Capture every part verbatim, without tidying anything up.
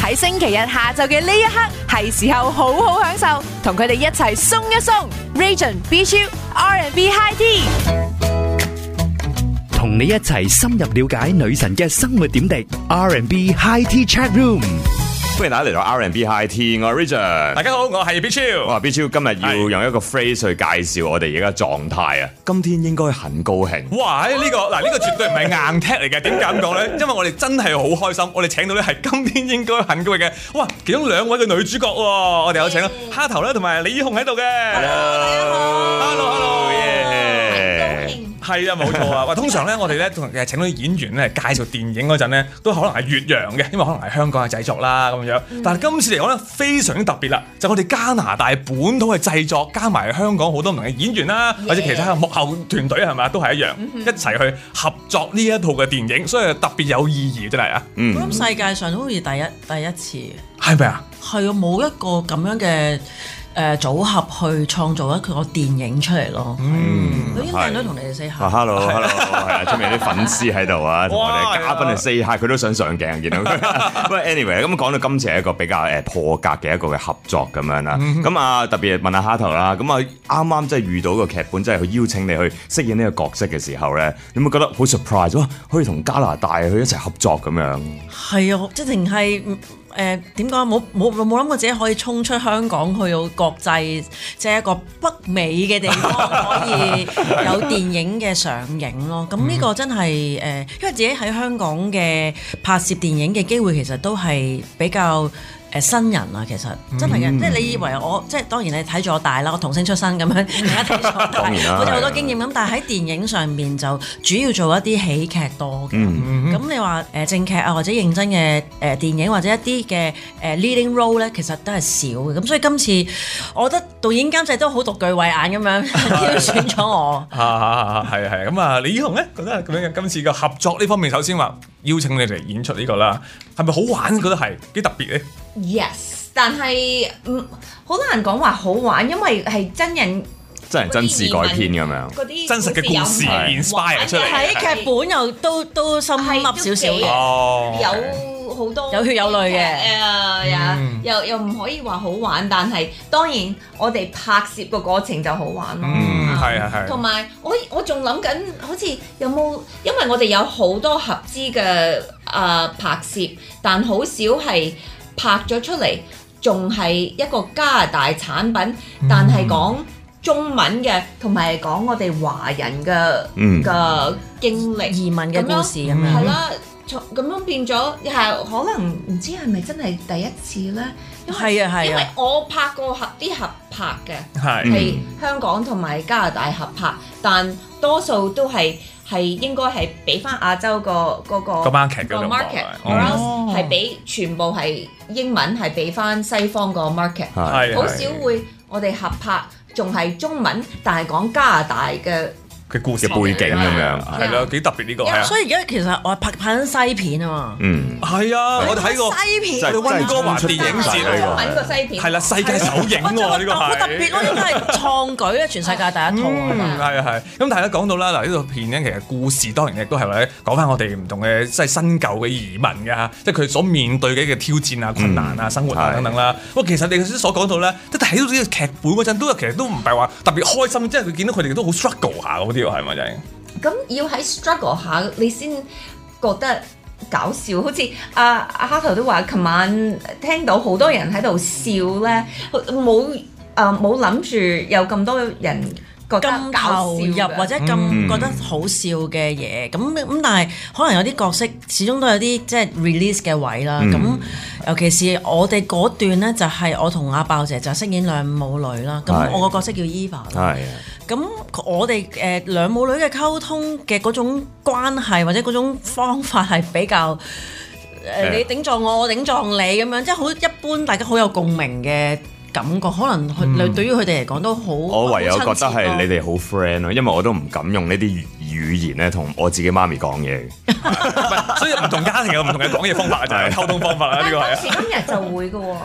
喺星期日下晝嘅呢一刻，係時候好好享受，同佢哋一齊鬆一鬆。Region B Chill R and B High Tea， 同你一齊深入了解女神嘅生活點滴。R and B High Tea Chat Room， 歡迎大家嚟到 R and B High Tea， 我係 Region。 大家好，我係 B Chill。 我話 B Chill 今日要用一個 phrase 去介紹我哋而家狀態啊！今天應該很高興。 哇！呢、這個嗱，呢、這個絕對唔係硬踢嚟嘅。點解咁講咧？因為我哋真係好開心，我哋請到咧係今天應該很高興嘅。哇！其中兩位嘅女主角喎，我哋有請蝦頭咧同埋李以紅喺度嘅。Hello，Hello，Hello，係啊，冇錯啊！喂，通常咧，我哋咧同誒請到啲演員咧介紹電影嗰陣咧，都可能係越洋嘅，因為可能係香港嘅製作啦咁樣。但係今次嚟講咧，非常之特別啦，就係、我哋加拿大本土嘅製作，加埋香港好多唔同嘅演員啦， Yeah. 或者其他嘅幕後團隊係咪都係一樣， mm-hmm. 一齊去合作呢一套嘅電影，所以特別有意義真係啊！ 嗯， 我諗世界上好似第一第一次， 係咪啊？ 係啊，冇一個咁樣嘅。誒、呃、組合去創造一個電影出嚟咯， 嗯， 佢應該人都同你哋 say hi。 Hello，Hello， 係啊，出面有啲粉絲喺度啊，同我哋嘉賓嚟 say hi，佢都想上鏡見到佢。不過 anyway， 咁講到今次係一個比較誒破格嘅一個嘅合作咁樣啦。咁啊特別問下蝦頭啦，咁啊啱啱即係遇到個劇本，即係去邀請你去飾演呢個角色嘅時候咧，你有冇覺得好 surprise？ 哇，可以同加拿大去一齊合作咁樣？ 係啊，即係定係。誒點講？冇冇冇諗過自己可以衝出香港去到國際，即係一個北美嘅地方可以有電影嘅上映咯。咁呢個真係誒，因為自己喺香港嘅拍攝電影嘅機會其實都係比較。誒新人啊，其實真係嘅，嗯、即係你以為我即係當然你睇咗我大啦，我童星出身咁樣，大家睇咗我大，我有好多經驗咁。但係喺電影上面就主要做一啲喜劇多嘅。咁、嗯、你話誒正劇啊，或者認真嘅誒電影，或者一啲嘅誒 leading role 咧，其實都係少嘅。咁所以今次我覺得導演監製都好獨具慧眼咁樣挑選咗我。 係啊係啊，咁啊李以紅咧覺得咁樣嘅今次嘅合作呢方面，首先話邀請你嚟演出呢個啦，係咪好玩？覺得係幾特別咧？ Yes， 但係嗯好難講話好玩，因為係真人真人真事改編咁樣， 嗰啲真實嘅故事 inspire 出嚟， 喺劇本又都都深粒少少嘅， 有好多有血有淚嘅， 誒又又唔可以話好玩，但係當然我哋拍攝個過程就好玩咯。 嗯，係啊係。 同埋我我仲諗緊，好似有冇，因為我哋有好多合資嘅誒拍攝，但好少係。拍咗出嚟，仲係一個加拿大產品，但係講中文嘅，同埋講我哋華人嘅嘅、嗯、經歷、 移民嘅故事咁樣， 係啦，咁樣變咗係可能唔知係咪真係第一次咧？ 係啊係啊， 因為我拍過合啲合拍嘅， 係、 係香港同埋加拿大合拍，但多數都係。係應該係俾翻亞洲個嗰個個 market 個 market，or else 係俾全部係英文係俾翻西方個 market，好少會我哋合拍仲係中文，但係講加拿大嘅嘅故事背景咁樣， 係咯，幾特別呢個係啊！ 所以而家其實我拍拍緊西片啊嘛， 嗯， 係啊，我哋睇過西片， 我哋溫哥華電影節嚟中文個西片， 係啦，世界首映喎呢個係好特別咯，應該係創舉咧，全世界第一套啊！ 係啊係，咁大家講到啦，嗱呢套片咧，其實故事當然亦都係話講翻我哋唔同嘅即係新舊嘅移民嘅，即係佢所面對嘅挑戰啊、困難啊、生活啊等等啦。不過其實你頭先所講到咧，即係睇到呢個劇本嗰陣，都其實都唔係話特別開心，即係佢見到佢哋都好 struggle 下嗰啲喎，係咪真係？ 咁要喺 struggle 下，你先覺得搞笑。好似阿阿蝦頭都話，琴晚聽到好多人喺度笑咧，冇誒冇諗住有咁多人覺得咁投入或者咁、嗯、覺得好笑嘅嘢，咁咁但係可能有啲角色始終都有啲即係 release 嘅位啦。咁、嗯、尤其是我哋嗰段咧，就係我同阿爆姐就飾演兩母女啦。咁我個角色叫 Eva 啦。咁我哋誒、呃、兩母女嘅溝通嘅嗰種關係或者嗰種方法係比較誒、呃、你頂撞我，我頂撞你咁樣，即係好一般，大家好有共鳴嘅感覺，可能佢對於佢哋嚟講都好。我唯有覺得係你哋好 friend 咯，因為我都唔敢用呢啲語言咧同我自己媽咪講嘢。所以唔同家庭有唔同嘅講嘢方法，就係溝通方法啦。呢個係。 今時今日就會嘅喎。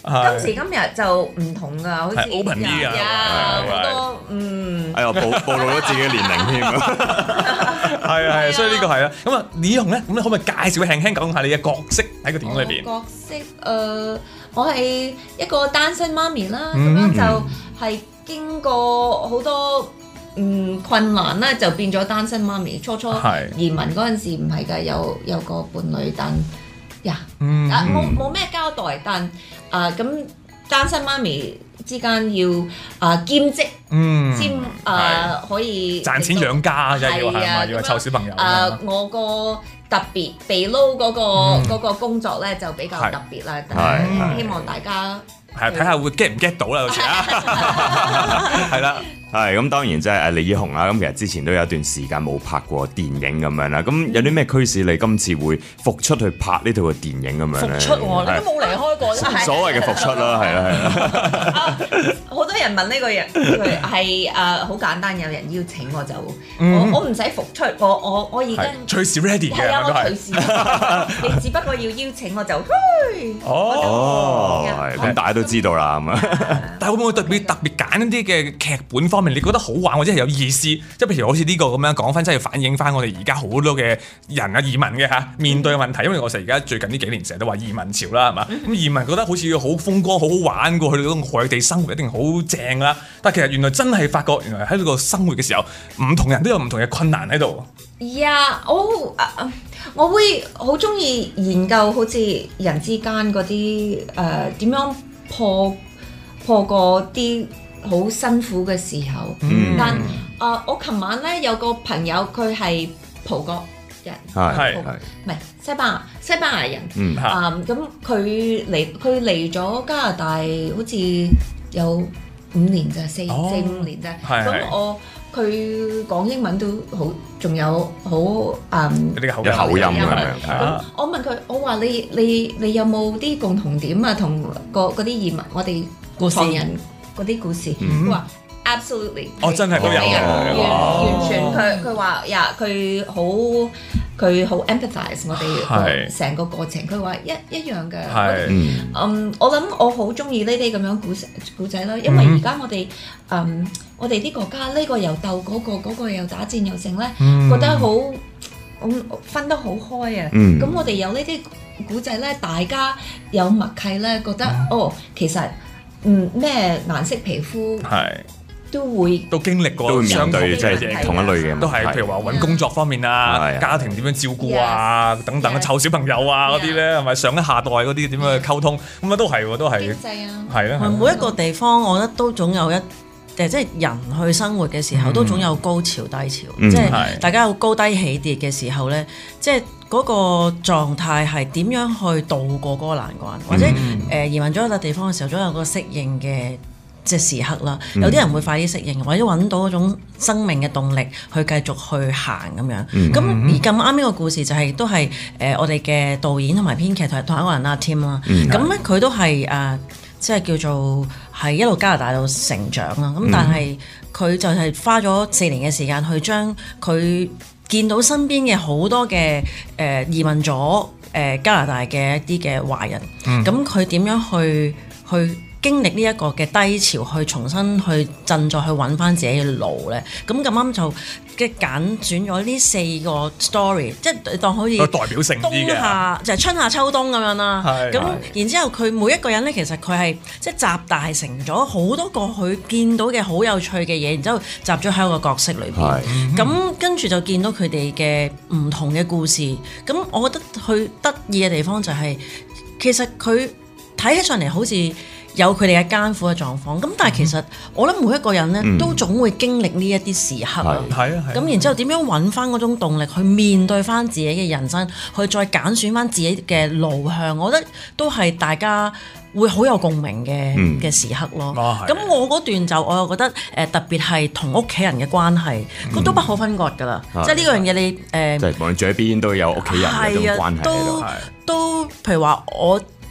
今時今日就唔同㗎，好似係 open 啲㗎呀係好多嗯。 哎呀，暴暴露咗自己嘅年齡添。 係啊係，所以呢個係啦。咁啊，李紅咧，咁你可唔可以介紹輕輕講下你嘅角色喺個電影裏邊？ 角色誒、呃，我係一個單身媽咪啦，咁、 嗯樣就係經過好多嗯困難啦，就變咗單身媽咪。初初係移民嗰陣時唔係㗎，有有個伴侶，但呀嗯啊冇冇咩交代，但啊咁單身媽咪之間要啊兼職。 嗯， 兼誒可以賺錢養家啫，要係咪？要係湊小朋友。 誒，我個特別被撈嗰個嗰個工作咧就比較特別啦， 係希望大家係睇下會 get 唔 get 到啦，到時啊，係啦。 係咁，當然即係誒李依紅啦。咁其實之前都有一段時間冇拍過電影咁樣啦。咁有啲咩驅使你今次會復出去拍呢套嘅電影咁樣咧？ 復出喎，你都冇離開過，真係所謂嘅復出啦，係啦係啦。 啊好多人問呢個人，佢係誒好簡單，有人邀請我就嗯我我唔使復出，我我我已經係隨時 ready 嘅， 係啊， 都係。 我隨時，你只不過要邀請我就去。 哦， 係係咁大家都知道啦咁啊。 但係會唔會特別特別揀一啲嘅劇本方面，你覺得好玩或者係有意思？即係譬如好似呢個咁樣講翻，真係反映翻我哋而家好多嘅人啊移民嘅嚇面對嘅問題。因為我成而家最近呢幾年成日都話移民潮啦，係嘛？咁移民覺得好似好風光、好好玩過去到外地生活一定好正啦。但係其實原來真係發覺，原來喺呢個生活嘅時候，唔同人都有唔同嘅困難喺度。 呀，我啊我會好中意研究好似人之間嗰啲誒點樣破破過啲好辛苦嘅時候。 嗯但啊、呃，我琴晚咧有個朋友佢係葡國人， 係係葡唔係西班牙西班牙人。 嗯啊咁佢嚟佢嚟咗加拿大好似有五年咋，四、 哦四五年咋。 係係咁我佢講英文都好，仲有好嗯嗰啲口有口音咁有樣。 咁我問佢，我話你你你有冇啲共同點啊？同個嗰啲移民我哋故事唐人嗰啲故事， 嗯佢話 absolutely， 哦真係都有係啊嘅完哦完全佢佢話呀，佢好佢好 empathize 我哋係成個過程，佢話一一樣嘅。 係嗯嗯，我諗我好中意呢啲咁樣故事故仔啦，因為而家我哋嗯我哋啲國家呢個又鬥嗰個，嗰個又打戰又成咧， 嗯覺得好嗯分得好開啊。 嗯咁我哋有呢啲古仔咧，大家有默契咧，覺得哦，其實嗯咩顏色皮膚係都會都經歷過都會面相同對即係係同一類嘅問題， 都係譬如話揾工作方面啊， 係家庭點樣照顧啊，等等 Yes 湊小朋友啊嗰啲咧，係咪上一下代嗰啲點樣去溝通？咁啊都係喎，都係經濟啊。 係啦。 每一個地方，我覺得都總有一誒，即係人去生活嘅時候，都總有高潮低潮， 嗯即係係大家有高低起跌嘅時候咧，即係嗰個狀態係點樣去渡過嗰個難關，或者誒、呃移民咗一笪地方嘅時候，總有個適應嘅即係時刻啦。有啲人會快啲適應，或者揾到嗰種生命嘅動力去繼續去行咁樣。咁、而咁啱呢個故事就係、都係誒、呃、我哋嘅導演同埋編劇同同一個人啦 Tim 啦。咁咧佢都係誒。呃即係叫做係一路加拿大度成長啦，咁但係佢就係花咗四年嘅時間去將佢見到身邊嘅好多嘅誒、呃、移民咗誒、呃、加拿大嘅一啲嘅華人，咁佢點樣去去經歷呢一個嘅低潮，去重新去振作去揾翻自己嘅路咧？咁咁啱就嘅揀選咗呢四個 story，即係當好似有代表性啲冬嘅， 夏就係、春夏秋冬咁樣啦。 係咁係然之後佢每一個人咧，其實佢係即係集大成咗好多個佢見到嘅好有趣嘅嘢，然之後集咗喺個角色裏邊。 係咁跟住就見到佢哋嘅唔同嘅故事。咁我覺得佢得意嘅地方就係、其實佢睇起上嚟好似有佢哋嘅艱苦嘅狀況，咁但係其實我諗每一個人咧、 嗯都總會經歷呢一啲時刻啊。 係係啊係啊。 咁然之後點樣揾翻嗰種動力去面對翻自己嘅人生，去再揀選翻自己嘅路向，我覺得都係大家會好有共鳴嘅嗯嘅時刻咯。 哦係咁、我嗰段就我又覺得誒、呃、特別係同屋企人嘅關係，咁、都不可分割㗎啦。 係即係呢樣嘢你誒。呃即係無論住喺邊都有屋企人嘅一種係啊關係喺度都。都譬如話我住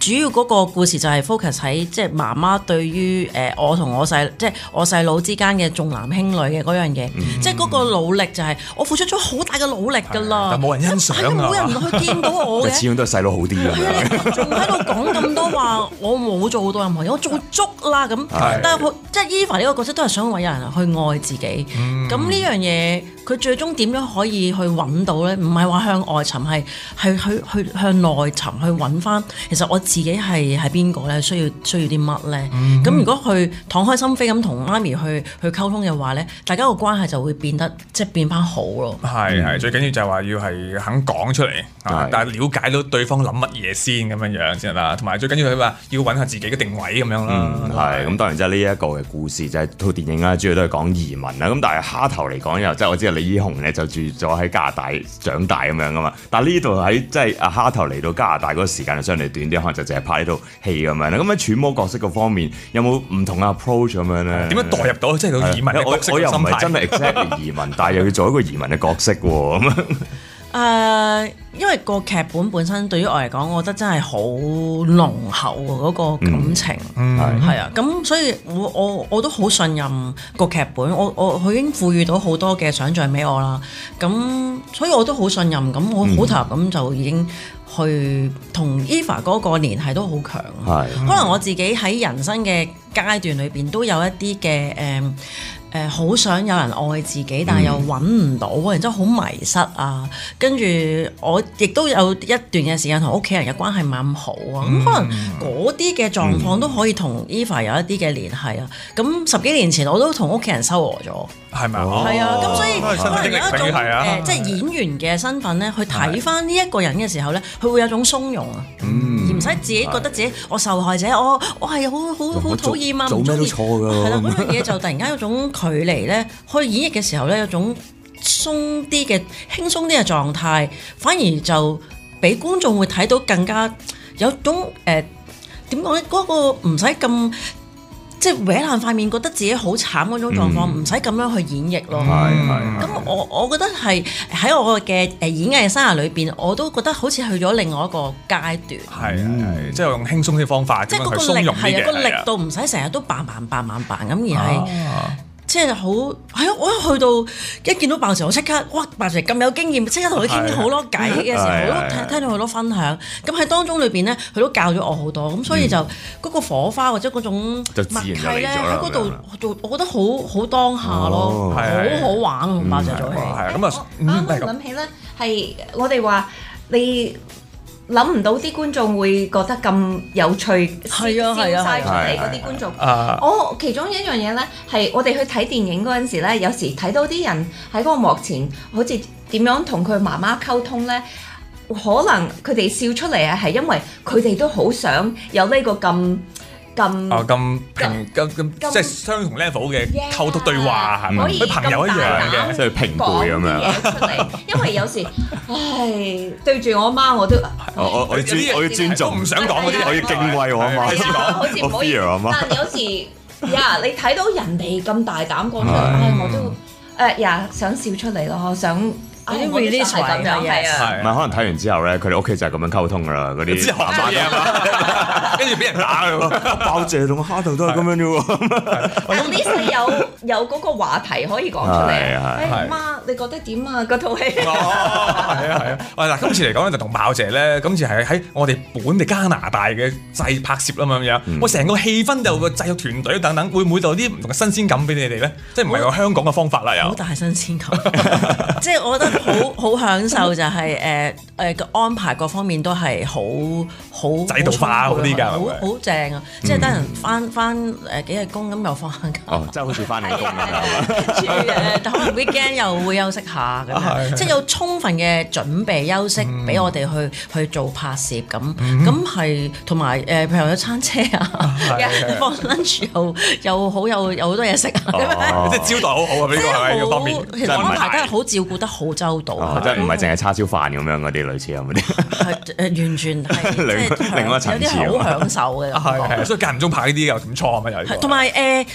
主要嗰個故事就係 focus 喺即係媽媽對於誒我同我細即係我細佬之間嘅重男輕女嘅嗰樣嘢，即係嗰個努力就係我付出咗好大嘅努力㗎啦， 但冇人欣賞啊， 冇人去見到我嘅， 始終都係細佬好啲咁樣， 仲喺度講咁多話，我冇做到任何嘢，我做足啦咁。但係即係 Eva 呢個角色都係想為有人去愛自己。咁呢樣嘢佢最終點樣可以去揾到咧？唔係話向外尋，係係去去向內尋去揾翻。其實我自己係係邊個咧？需要需要啲乜咧？咁、嗯、如果去敞開心扉咁同媽咪去去溝通嘅話咧，大家個關係就會變得即係變翻好咯。係係、嗯， 最緊要就係話要係肯講出嚟，但係了解到對方諗乜嘢先咁樣樣先啦。同埋最緊要係話要揾下自己嘅定位咁樣啦。 係咁、嗯，當然即係呢一個嘅故事就係、是、套電影啦，主要都係講移民啦。咁但係蝦頭嚟講又即係我知道李依紅咧就住咗喺加拿大長大咁樣噶嘛。但係呢度喺即係阿蝦頭嚟到加拿大嗰個時間就相對短啲，可能就淨係拍呢套戲咁樣啦。咁喺揣摩角色嗰方面有冇唔同嘅 approach 咁樣咧？點樣代入到即係個移民嘅角色嘅心態？我又唔係真係 exactly 移民，但係又要做一個移民嘅角色喎咁樣。 誒，uh, 因為個劇本本身對於我嚟講，我覺得真係好濃厚嗰、嗰個感情，係、嗯、啊，咁所以我我我都好信任個劇本，我我佢已經賦予到好多嘅想像俾我啦，咁所以我都好信任，咁我好投入咁就已經去同 Eva 嗰個聯繫都好強，係、嗯，可能我自己喺人生嘅階段裏邊都有一啲嘅誒。嗯誒好、呃、想有人愛自己，但係又揾唔到，然之後好迷失啊。跟住我亦都有一段嘅時間同屋企人嘅關係唔係咁好啊。咁、嗯、可能嗰啲嘅狀況都可以同 Eva 有一啲嘅聯繫啊。咁十幾年前我都同屋企人修和咗，係咪啊？係啊。咁所以可能有一種誒、呃，即係演員嘅身份咧，去睇翻呢一個人嘅時候咧，佢會有種鬆容啊。嗯、而唔使自己覺得自己我受害者，我我係好好好討厭啊，唔中意。係啦，嗰樣嘢就突然間有種距離咧，去演繹嘅時候咧，有種鬆啲嘅輕鬆啲嘅狀態，反而就俾觀眾會睇到更加有種誒點講咧，嗰、呃嗰個唔使咁即係搲爛塊面，覺得自己好慘嗰種狀況，唔使咁樣去演繹咯。咁、嗯、我我覺得係喺我嘅誒演藝生涯裏邊，我都覺得好似去咗另外一個階段。係係，即係用輕鬆啲方法，即係嗰個力係啊，個力度唔使成日都扮扮扮扮扮咁，而係。啊即係好係啊！我一去到一見到爆時，我即刻哇！爆時咁有經驗，即刻同佢傾好多偈嘅時候，我都聽聽到好多分享。咁喺當中裏邊咧，佢都教咗我好多。咁所以就嗰個火花或者嗰種默契咧，喺嗰度做，我覺得好好當下咯，好好玩啊！同爆時做戲。係咁啊！啱啱諗起咧，係我哋話你。諗唔到啲觀眾會覺得咁有趣，係啊係啊，曬出嚟嗰啲觀眾。我其中一樣嘢咧，係我哋去睇電影嗰陣時咧，有時睇到啲人喺嗰個幕前，好似點樣同佢媽媽溝通咧，可能佢哋笑出嚟啊，係因為佢哋都好想有呢個咁。咁哦咁平咁咁即係相同 level 嘅溝通對話係咪？佢朋友一樣嘅， 即係平輩咁樣。 出嚟，因為有時，唉，對住我媽我都， 我我我要尊我要尊重，唔想講嗰啲，我要敬畏我阿媽。 好似唔好意思，但有時呀，你睇到人哋咁大膽講出嚟，唉，我都誒呀想笑出嚟咯，想。啲 release 係咁樣，係啊， 唔係可能睇完之後咧，佢哋屋企就係咁樣溝通噶啦，嗰啲之後做嘢啊嘛，跟住俾人打㗎， 爆謝同蝦頭都係咁樣啫喎。 At least 你有有嗰個話題可以講出嚟。誒媽，你覺得點啊？嗰套戲係啊係啊。喂嗱，今次嚟講咧就同爆謝咧，今次係喺我哋本地加拿大嘅製拍攝啦咁樣。我成個氣氛就個製作團隊等等，會唔會有啲唔同嘅新鮮感俾你哋咧？即係唔係個香港嘅方法啦？又好大新鮮感，即係我覺得。好好享受就係誒誒個安排各方面都係好好制度化嗰啲㗎， 好好正啊！即係得人翻翻誒幾日工咁又放下假， 哦，即係好似翻嚟工咁跟住誒可能 weekend 又會休息下咁樣，即係有充分嘅準備休息俾我哋去去做拍攝咁，咁係同埋誒譬如有餐車啊，放 lunch 又又好有有好多嘢食啊， 即係招待好好啊！呢個係咪呢個方面？ 其實安排得係好照顧得好周到， 即係唔係淨係叉燒飯咁樣嗰啲類似咁嗰啲， 係誒完全係即係另外一層次， 有啲好享受嘅， 係係，所以間唔中拍呢啲又點錯啊嘛又， 同埋誒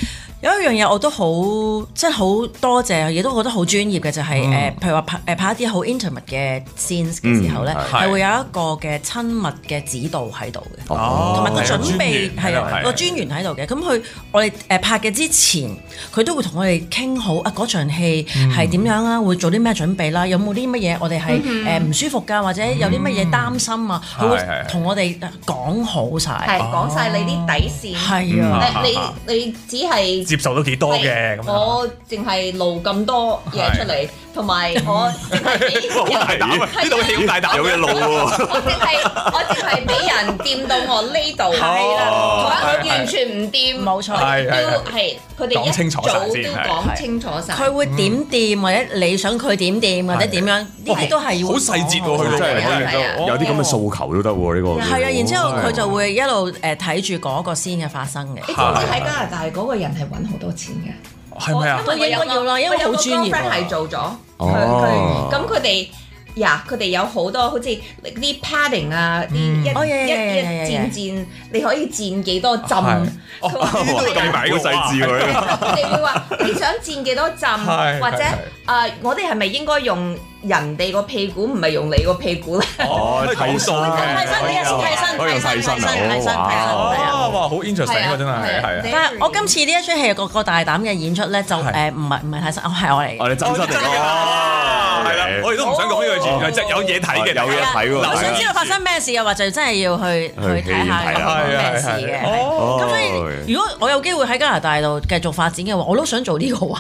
有一樣嘢我都好，即係好多謝，亦都覺得好專業嘅就係、是、誒、嗯，譬如話拍誒拍一啲好 intimate 嘅 scenes 嘅時候咧，係、嗯、會有一個嘅親密嘅指導喺度嘅，同埋個準備係啊個專員喺度嘅。咁佢我哋誒拍嘅之前，佢都會同我哋傾好啊嗰場戲係點樣啦，會做啲咩準備啦，有冇啲乜嘢我哋係誒唔舒服㗎，或者有啲乜嘢擔心啊，佢、嗯、會同我哋講好晒， 係講晒你啲底線，係啊，嗯、你你只係接受到幾多嘅咁， 我淨係露咁多嘢出嚟，同埋我淨係俾好大膽啊！呢套戲好大膽， 有嘢露喎。 我淨係我淨係俾人掂到我呢度，係啦，同埋佢完全唔掂，冇錯，都係佢哋一早都講清楚晒。 佢會點掂，或者你想佢點掂，或者點樣，呢啲都係要好細節喎。佢真係有啲咁嘅訴求都得喎，呢個係啊。然之後佢就會一路誒睇住嗰個先嘅發生嘅。 你知唔知喺加拿大嗰個人係揾好多錢嘅？ 係咪啊？ 都應該要啦，因為好專業。 係做咗，佢佢咁佢哋呀，佢哋有好多好似啲 padding 啊，啲一一一箭箭，你可以箭幾多針？ 咁細緻喎！ 佢哋會話你想箭幾多針，或者誒，我哋係咪應該用人哋個屁股，唔係用你個屁股咧？ 哦，替身嘅， 替身，替身，替身，替身，替身，替身， 哇！哇，好 interesting 啊，真係係啊！ 但係我今次呢一出戲個個大膽嘅演出咧，就誒唔係唔係替身，係我嚟嘅。 我哋真身嚟㗎， 係啦，我哋都唔想講呢個字，即係有嘢睇嘅， 有嘢睇喎。 想知道發生咩事嘅話，就真係要去去睇下咩事嘅。咁所以如果我有機會喺加拿大度繼續發展嘅話，我都想做呢個位。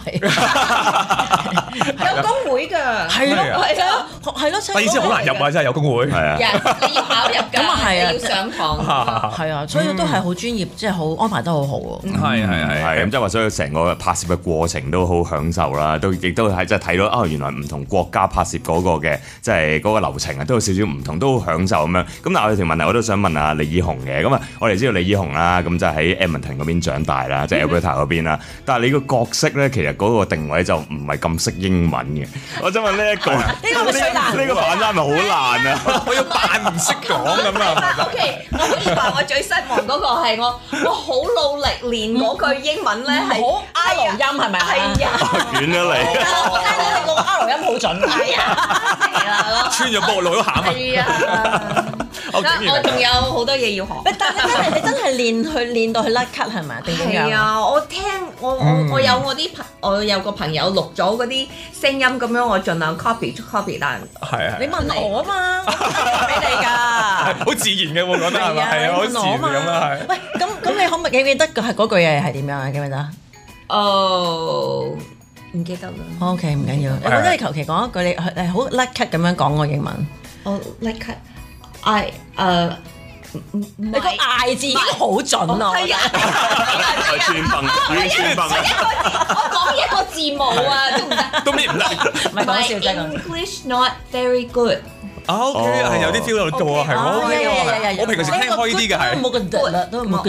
有工會㗎， 係咯。係啊，係咯， 但意思好難入啊，真係有工會。 係啊， 你要考入㗎， 咁啊係啊， 你要上堂。 係啊，所以都係好專業，即係好安排得好好喎。 係係係係咁，即係話所以成個拍攝嘅過程都好享受啦，都亦都係即係睇到啊，原來唔同國家拍攝嗰個嘅即係嗰個流程啊，都有少少唔同，都好享受咁樣。咁但係我有條問題，我都想問下李以紅嘅。咁啊，我哋知道李以紅啦，咁就喺 Edmonton 嗰邊長大啦，即係 Alberta 嗰邊啦。但係你個角色咧，其實嗰個定位就唔係咁識英文嘅。我想問呢一個，呢個咪最難， 呢個扮差咪好難啊！ 我要扮唔識講咁啊 ！OK，我可以話我最失望嗰個係我，我好努力練嗰句英文咧係好 R 音係咪啊？ 係啊， 捲咗嚟。 我聽到你個 R 音好準， 係啊，係啦， 穿咗波路都喊啊！ 係啊，我仲有好多嘢要學。 但係真係你真係練去練到去甩咳係咪？定點樣？ 係啊，我聽我我我有我啲朋，我有個朋友錄咗嗰啲聲音咁樣，我盡量 copy copy， 但係啊， 你問我啊嘛，俾你㗎， 好自然嘅喎，覺得係咪？係啊，好自然咁啊，係。 喂，咁咁你可唔可記唔記得嘅係嗰句嘢係點樣啊？記唔記得？ 哦，唔記得啦。 OK， 唔緊要。我覺得你求其講一句，你係好甩咳咁樣講個英文。 我甩咳，I 誒。 你個嗌字已經好準咯， 係啊， 串崩，已經串崩啦！ 我講一個字母啊，都唔得， 都搣唔得， 唔係講笑啫。 English not very good。 O K，係有啲 feel 喺度做啊，係我 O K 啊，我平時聽開呢啲嘅係。 冇個 good 啦，都冇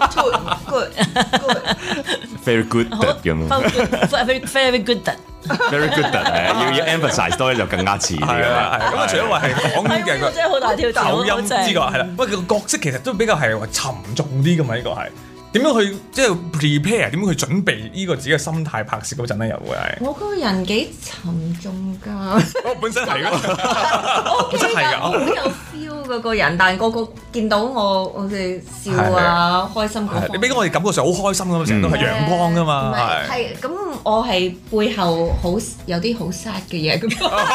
good，good，good，very good 咁啊 ，very very good。 Very good 係要要 emphasize 多咧就更加似啲㗎啦。 咁啊，除咗話係講嘅個真係好大挑戰， 口音之外，係啦，喂，個角色其實都比較係話沉重啲㗎嘛，呢個係點樣去即係 prepare，點樣去準備呢個自己嘅心態拍攝嗰陣咧，又會係我個人幾沉重㗎。 我本身係㗎， 本身係㗎，好有 feel 嗰個人，但係個個見到我我哋笑啊，開心嗰方， 你俾我哋感覺上好開心咁，成日都係陽光㗎嘛， 係係咁。我係背後好有啲好 sad 嘅嘢咁，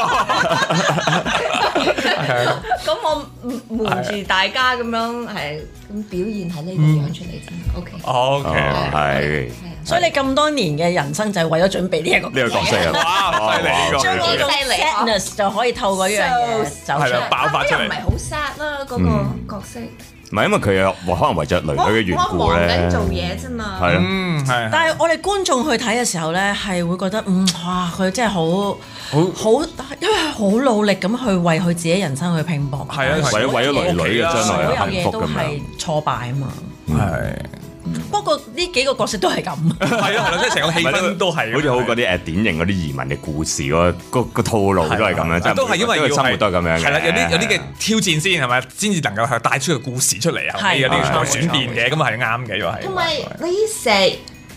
咁我瞞住大家咁樣係咁表現喺呢個樣出嚟啫。OK OK 係， 所以你咁多年嘅人生就係為咗準備呢一個呢個角色啊！ 哇，犀利呢個， 將呢種 sadness 就可以透過呢樣嘢走出嚟， 爆發出嚟。 唔係好 sad 啦，嗰個角色。 唔係因為佢有可能為著女女嘅緣故咧， 我忙緊做嘢啫嘛。 係咯， 係。 但係我哋觀眾去睇嘅時候咧，係會覺得嗯哇，佢真係好好，因為好努力咁去為佢自己人生去拼搏。 係啊，為咗為咗女女嘅將來所有幸福咁嘢都係樣。 挫敗啊嘛。 係。 不過呢幾個角色都係咁。 係啊係啦，即係成個氣氛都係。 好似好嗰啲誒典型嗰啲移民嘅故事嗰個個套路都係咁樣，即係都係因為要生活都係咁樣嘅。 係啦，有啲有啲嘅挑戰先係咪？先至能夠係帶出個故事出嚟啊！有啲個轉變嘅，咁係啱嘅，又係。 同埋你成日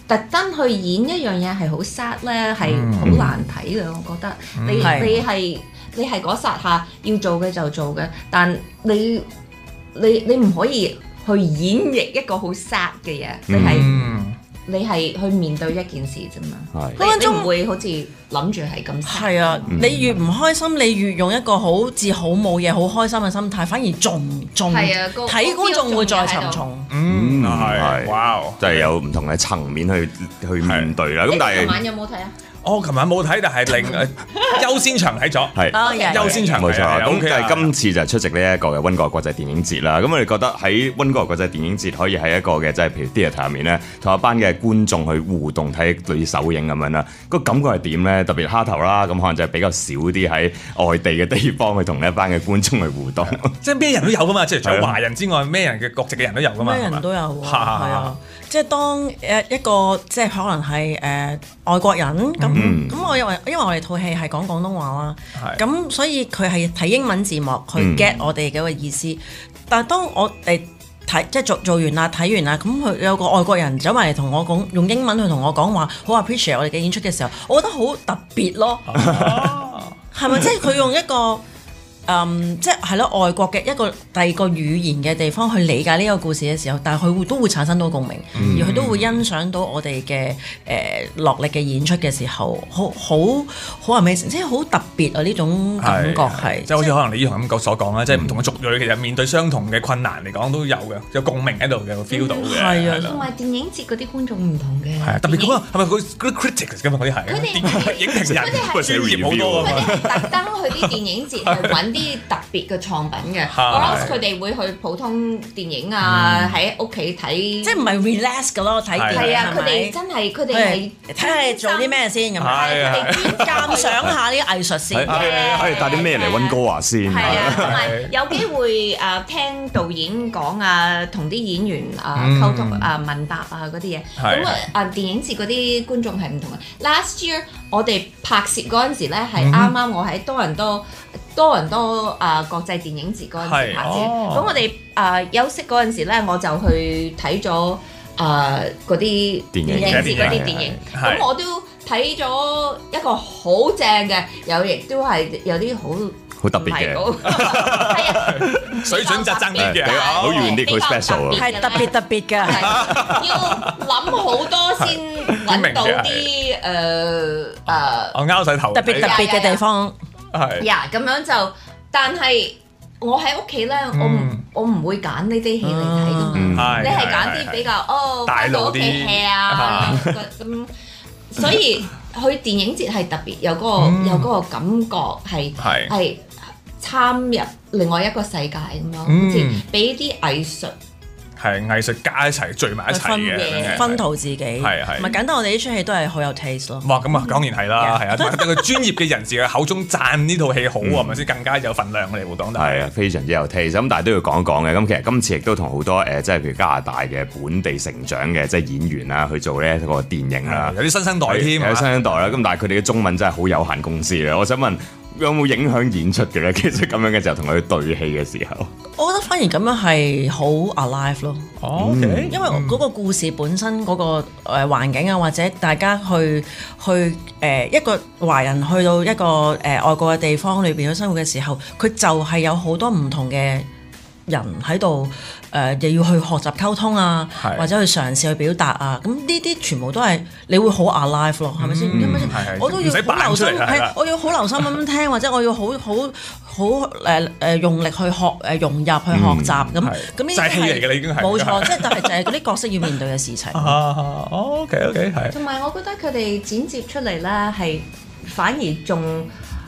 特登去演一樣嘢係好 sad 咧，係好難睇嘅。我覺得你你係你係嗰剎下要做嘅就做嘅，但你你你唔可以去演繹一個好 sad 嘅嘢，你係。嗯你係去面對一件事啫嘛，你你唔會好似諗住係咁。 係啊，嗯、你越唔開心，你越用一個好似好冇嘢、好開心嘅心態，反而仲仲睇觀眾會再沉重。 嗯，係，哇， 即係有唔同嘅層面去去面對啦。咁但係， 琴晚有冇睇啊？ 我琴晚冇睇，但係另誒優先場睇咗，係優先場冇錯。咁但係今次就出席呢一個嘅溫哥華國際電影節啦。咁我哋覺得喺溫哥華國際電影節可以喺一個嘅即係譬如 theatre 入面咧，同一班嘅觀眾去互動睇類似首映咁樣啦。個感覺係點咧？特別蝦頭啦，咁可能就係比較少啲喺外地嘅地方去同呢一班嘅觀眾去互動。 即係咩人都有噶嘛，即係除咗華人之外，咩人嘅國籍嘅人都有噶嘛。 咩人都有，係啊。即係當誒一個即係可能係誒外國人咁咁，我因為因為我哋套戲係講廣東話啦，咁所以佢係睇英文字幕去 get 我哋嘅個意思。但係當我哋睇即係做做完啦，睇完啦，咁佢有個外國人走埋嚟同我講，用英文去同我講話，好 appreciate 我哋嘅演出嘅時候，我覺得好特別咯。係咪即係佢用一個？嗯，即係咯，外國嘅一個第二個語言嘅地方去理解呢個故事嘅時候，但係佢會都會產生到共鳴，嗯、而佢都會欣賞到我哋嘅誒落力嘅演出嘅時候，好好好 amazing，即係好特別啊！呢種感覺係即係好似可能你依同咁所講啦，即係唔同嘅族裔其實面對相同嘅困難嚟講都有嘅，有共鳴喺度嘅 feel 到嘅。 係啊， 同埋電影節嗰啲觀眾唔同嘅， 係特別咁啊，係咪嗰啲 critics 㗎嘛？嗰啲係佢哋影評人，佢哋專業好多啊嘛。 佢哋特登去啲電影節去揾啲特別嘅創品嘅，或者佢哋會去普通電影啊，喺屋企睇， 即係唔係 relax 嘅咯？睇電影係啊，佢哋真係佢哋係睇下你做啲咩先咁， 係佢哋專鑑賞下啲藝術先嘅， 係帶啲咩嚟溫哥華先？ 係啊，同埋有機會誒聽導演講啊，同啲演員啊溝通啊問答啊嗰啲嘢，咁啊啊電影節嗰啲觀眾係唔同嘅。Last year 我哋拍攝嗰陣時咧係啱啱我喺多倫多。多倫多啊、呃、國際電影節嗰陣時拍攝，咁、哦、我哋啊、呃、休息嗰陣時咧，我就去睇咗啊嗰啲電影節嗰啲電影，咁我都睇咗一個好正嘅，有亦都係有啲好好特別嘅， 係啊， 水準就爭啲嘅， 好遠啲，好 special 係特別特別嘅， 要諗好多先揾到啲誒誒， 我拗晒頭， 特別特別嘅地方。 係呀，咁樣就，但係我喺屋企咧，我唔我唔會揀呢啲戲嚟睇噶嘛，你係揀啲比較哦，翻到屋企 hea 啊咁，所以去電影節係特別有嗰個有嗰個感覺係係參入另外一個世界咁樣，好似俾啲藝術。 係藝術家一齊聚埋一齊嘅， 薰陶自己，係係，唔係簡單。我哋呢出戲都係好有 taste 咯。 哇，咁啊，當然係啦，係啊，一個專業嘅人士嘅口中讚呢套戲好啊，咪先更加有份量嚟會講得。係啊，非常之有 taste。咁但係都要講一講嘅。咁其實今次亦都同好多誒，即係譬如加拿大嘅本地成長嘅即係演員啦，去做呢一個電影啦， 有啲新生代添， 有新生代啦。咁但係佢哋嘅中文真係好有限公司咧。我想問，有冇影響演出嘅咧？其實咁樣嘅時候同佢對戲嘅時候， 我覺得反而咁樣係好 alive 咯。 哦，okay， 因為嗰個故事本身嗰個誒環境啊，或者大家去去誒、呃、一個華人去到一個誒、呃、外國嘅地方裏邊去生活嘅時候，佢就係有好多唔同嘅人喺度誒，又要去學習溝通啊，或者去嘗試去表達啊，咁呢啲全部都係你會好 alive 咯，係咪先？係咪先？我都要好留心，係我要好留心咁聽，或者我要好好好誒誒用力去學誒融入去學習咁。咁呢啲係戲嚟嘅，你已經係冇錯，即係但係就係嗰啲角色要面對嘅事情。 哦，OK OK，係。 同埋我覺得佢哋剪接出嚟咧，係反而仲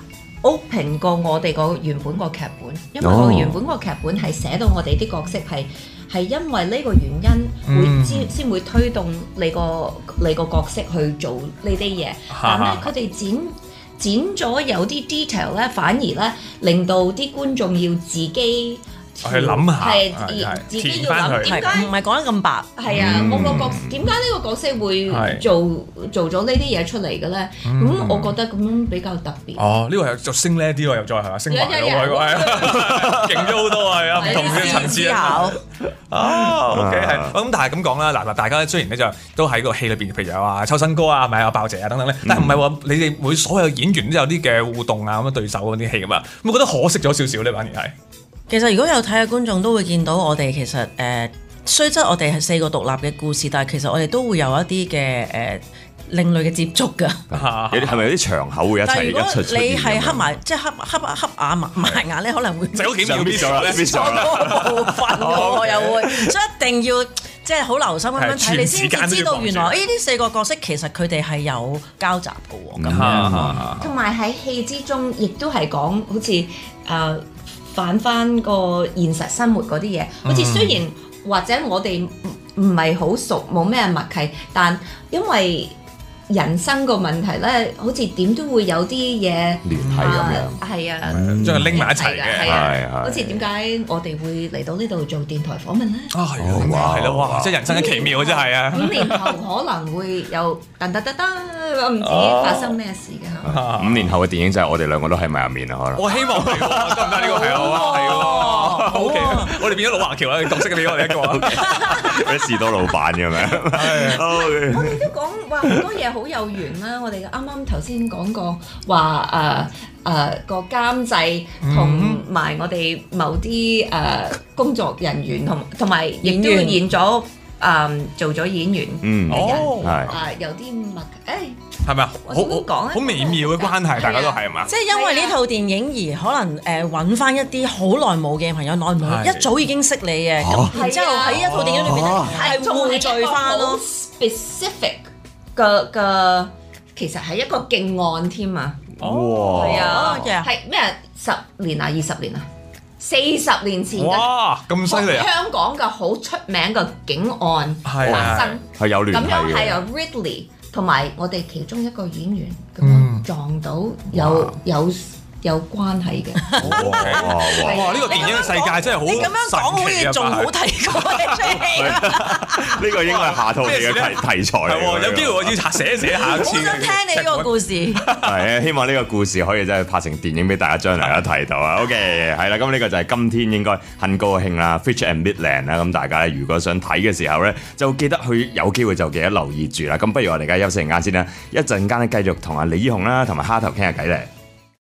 open 過我哋個原本個劇本，因為我原本個劇本係寫到我哋啲角色係係因為呢個原因會先先會推動你個你個角色去做呢啲嘢，但係佢哋剪剪咗有啲 detail 咧，反而咧令到啲觀眾要自己去諗下， 係係而自己要填返佢諗點解唔係講得咁白。 係啊，我個角點解呢個角色會做做咗呢啲嘢出嚟嘅咧？咁我覺得咁樣比較特別。 哦，呢個又就升呢啲喎，又再係嘛，升埋咗喎，係勁咗好多啊，有唔同嘅層次啊。哦，OK 係，咁但係咁講啦，嗱嗱，大家雖然咧就都喺個戲裏邊，譬如有啊秋生哥啊，係咪啊爆姐啊等等咧，但係唔係話你哋每所有演員都有啲嘅互動啊咁樣對手嗰啲戲噶嘛，咁我覺得可惜咗少少咧，反而係。 其實如果有睇嘅觀眾都會見到我哋其實誒，雖則我哋係四個獨立嘅故事，但係其實我哋都會有一啲嘅誒另類嘅接觸㗎。 有啲係咪有啲場口會一齊一出出現？ 你係黑埋即係黑黑黑眼埋埋眼咧，可能會就好幾秒必咗啦， 錯嗰部分我又會，所以一定要即係好留心咁樣睇，你先至知道原來呢啲四個角色其實佢哋係有交集㗎喎。咁樣同埋喺戲之中，亦都係講好似誒反翻個現實生活嗰啲嘢，好似雖然或者我哋唔唔係好熟，冇咩默契，但因為人生個問題咧，好似點都會有啲嘢聯繫咁樣， 係啊， 將佢拎埋一齊嘅， 係啊，好似點解我哋會嚟到呢度做電台訪問咧？ 啊係啊，係咯，哇！即係人生嘅奇妙啊，真係啊！ 五年後可能會有噔噔噔噔，我唔知發生咩事嘅。 五年後嘅電影就係我哋兩個都喺埋入面啦，可能。 我希望係喎，得唔得？呢個係啊，係喎。O K，我哋變咗老華僑啦，角色嘅俾我哋一個， 嗰啲士多老闆咁樣。 我哋都講話好多嘢好有緣啦，我哋啱啱頭先講過話誒誒個監製同埋我哋某啲誒工作人員同同埋亦都演咗誒做咗演員嘅人，誒有啲默契誒。 係咪啊？好好好微妙嘅關係，大家都係嘛？ 即係因為呢套電影而可能誒揾翻一啲好耐冇嘅朋友，耐唔耐一早已經識你嘅，咁然之後喺一套電影裏邊咧係匯聚翻咯。 specific 嘅嘅其實係一個勁案添啊！ 哇！ 係啊，係咩？十年啊，二十年啊，四十年前嘅哇，咁犀利啊！ 香港嘅好出名嘅警案發生， 係有聯繫嘅。 咁樣係由 Ridley 同埋我哋其中一個演員咁樣撞到有有有關係嘅。 哇！哇！呢個電影嘅世界真係好， 你咁樣講好似仲好睇過呢出戲。 呢個應該係下套嘅題題材嚟喎。 有機會我要寫寫下次。 好想聽你呢個故事。 係啊，希望呢個故事可以真係拍成電影俾大家將來一睇到啊。OK，係啦，咁呢個就係今天應該很高興啦 ，Fitch and Midland 啦。咁大家咧，如果想睇嘅時候咧，就記得去有機會就記得留意住啦。咁不如我哋而家休息陣間先啦，一陣間咧繼續同阿李依紅啦，同埋蝦頭傾下偈咧。